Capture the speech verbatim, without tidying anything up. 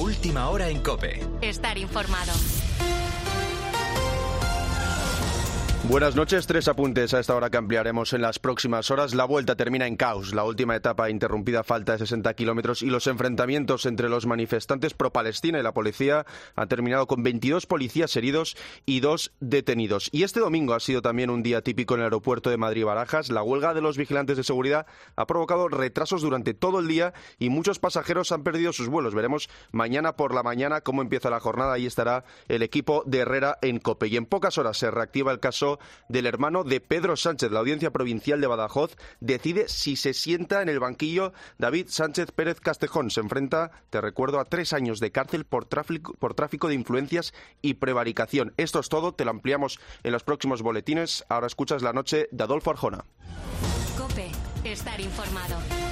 Última hora en COPE. Estar informado. Buenas noches, tres apuntes a esta hora que ampliaremos en las próximas horas. La vuelta termina en caos, la última etapa interrumpida a falta de sesenta kilómetros y los enfrentamientos entre los manifestantes pro-Palestina y la policía han terminado con veintidós policías heridos y dos detenidos. Y este domingo ha sido también un día típico en el aeropuerto de Madrid-Barajas. La huelga de los vigilantes de seguridad ha provocado retrasos durante todo el día y muchos pasajeros han perdido sus vuelos. Veremos mañana por la mañana cómo empieza la jornada. Ahí estará el equipo de Herrera en COPE. Y en pocas horas se reactiva el caso del hermano de Pedro Sánchez. La Audiencia Provincial de Badajoz decide si se sienta en el banquillo. David Sánchez Pérez Castejón se enfrenta, te recuerdo, a tres años de cárcel por tráfico, por tráfico de influencias y prevaricación. Esto es todo, te lo ampliamos en los próximos boletines. Ahora escuchas La Noche de Adolfo Arjona. COPE, estar informado.